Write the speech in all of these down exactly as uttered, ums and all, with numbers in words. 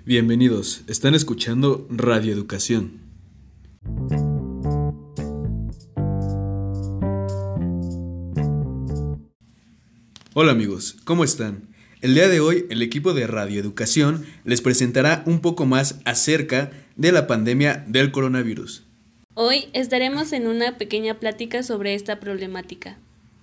Bienvenidos, están escuchando Radio Educación. Hola amigos, ¿cómo están? El día de hoy el equipo de Radio Educación les presentará un poco más acerca de la pandemia del coronavirus. Hoy estaremos en una pequeña plática sobre esta problemática.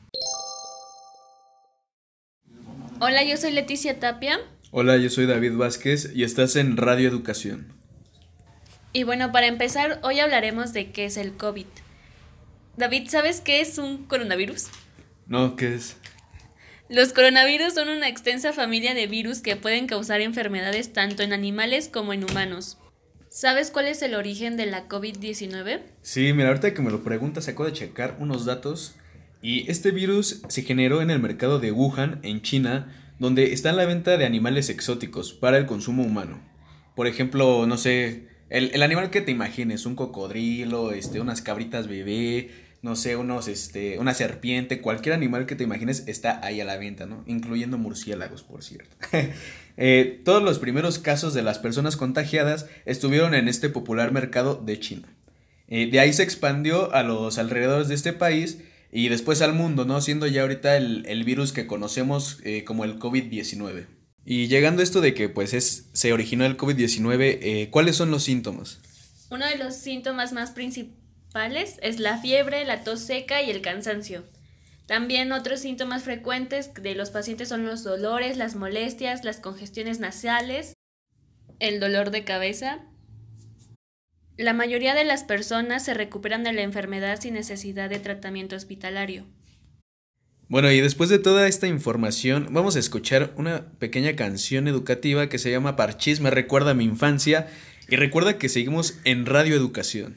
Hola, yo soy Leticia Tapia. Hola, yo soy David Vázquez y estás en Radio Educación. Y bueno, para empezar, hoy hablaremos de qué es el COVID. David, ¿sabes qué es un coronavirus? No, ¿qué es? Los coronavirus son una extensa familia de virus que pueden causar enfermedades tanto en animales como en humanos. ¿Sabes cuál es el origen de la COVID diecinueve? Sí, mira, ahorita que me lo preguntas, acabo de checar unos datos y este virus se generó en el mercado de Wuhan, en China, donde está en la venta de animales exóticos para el consumo humano. Por ejemplo, no sé, el, el animal que te imagines, un cocodrilo, este, unas cabritas bebé, no sé, unos, este, una serpiente, cualquier animal que te imagines está ahí a la venta, ¿no? Incluyendo murciélagos, por cierto. eh, todos los primeros casos de las personas contagiadas estuvieron en este popular mercado de China. Eh, de ahí se expandió a los alrededores de este país y después al mundo, ¿no? Siendo ya ahorita el, el virus que conocemos eh, como el COVID diecinueve. Y llegando a esto de que pues es, se originó el COVID diecinueve, eh, ¿cuáles son los síntomas? Uno de los síntomas más principales es la fiebre, la tos seca y el cansancio. También otros síntomas frecuentes de los pacientes son los dolores, las molestias, las congestiones nasales, el dolor de cabeza. La mayoría de las personas se recuperan de la enfermedad sin necesidad de tratamiento hospitalario. Bueno, y después de toda esta información, vamos a escuchar una pequeña canción educativa que se llama Parchís, me recuerda a mi infancia, y recuerda que seguimos en Radio Educación.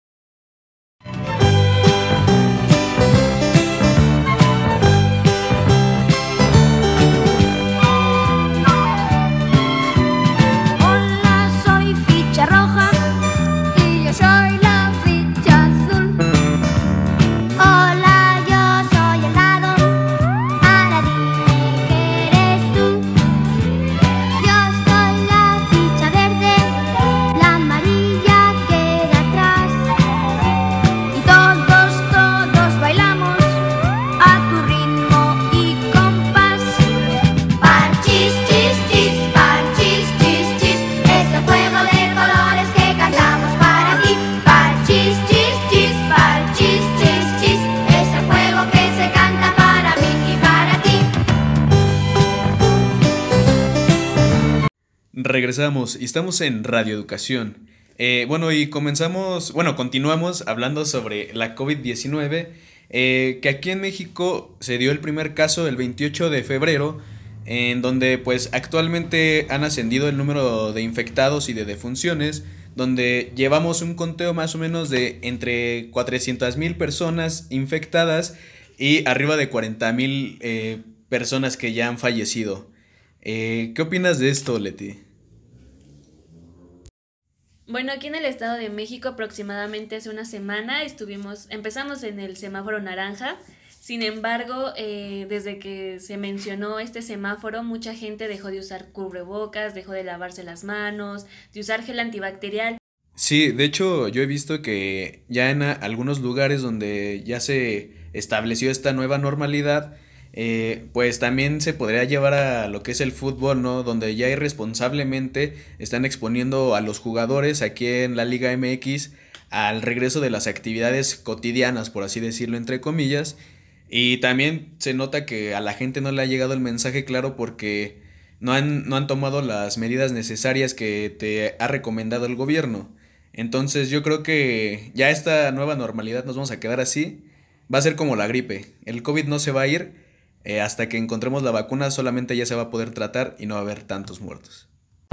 Regresamos y estamos en Radio Educación. Eh, bueno, y comenzamos, bueno, continuamos hablando sobre la COVID diecinueve, eh, que aquí en México se dio el primer caso el veintiocho de febrero, en donde pues actualmente han ascendido el número de infectados y de defunciones, donde llevamos un conteo más o menos de entre cuatrocientas mil personas infectadas y arriba de cuarenta mil eh, personas que ya han fallecido. Eh, ¿Qué opinas de esto, Leti? Bueno, aquí en el Estado de México aproximadamente hace una semana estuvimos, empezamos en el semáforo naranja. Sin embargo, eh, desde que se mencionó este semáforo, mucha gente dejó de usar cubrebocas, dejó de lavarse las manos, de usar gel antibacterial. Sí, de hecho yo he visto que ya en a- algunos lugares donde ya se estableció esta nueva normalidad, eh, pues también se podría llevar a lo que es el fútbol, ¿no? Donde ya irresponsablemente están exponiendo a los jugadores aquí en la Liga M X al regreso de las actividades cotidianas, por así decirlo, entre comillas. Y también se nota que a la gente no le ha llegado el mensaje claro porque no han, no han tomado las medidas necesarias que te ha recomendado el gobierno. Entonces yo creo que ya esta nueva normalidad nos vamos a quedar así. Va a ser como la gripe. El COVID no se va a ir. Eh, hasta que encontremos la vacuna solamente ya se va a poder tratar y no va a haber tantos muertos.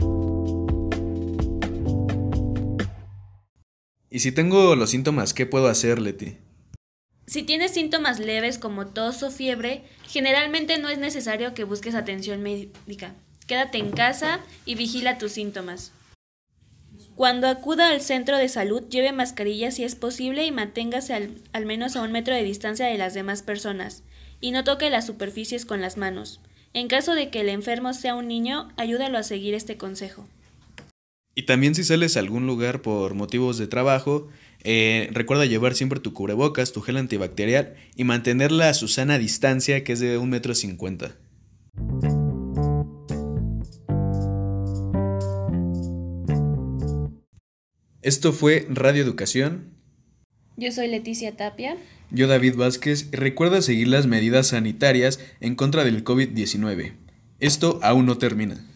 Y si tengo los síntomas, ¿qué puedo hacer, Leti? Si tienes síntomas leves como tos o fiebre, generalmente no es necesario que busques atención médica. Quédate en casa y vigila tus síntomas. Cuando acuda al centro de salud, lleve mascarilla si es posible y manténgase al, al menos a un metro de distancia de las demás personas. Y no toque las superficies con las manos. En caso de que el enfermo sea un niño, ayúdalo a seguir este consejo. Y también si sales a algún lugar por motivos de trabajo, eh, recuerda llevar siempre tu cubrebocas, tu gel antibacterial y mantenerla a su sana distancia, que es de un metro cincuenta. Esto fue Radio Educación. Yo soy Leticia Tapia. Yo David Vázquez. Y recuerda seguir las medidas sanitarias en contra del COVID diecinueve. Esto aún no termina.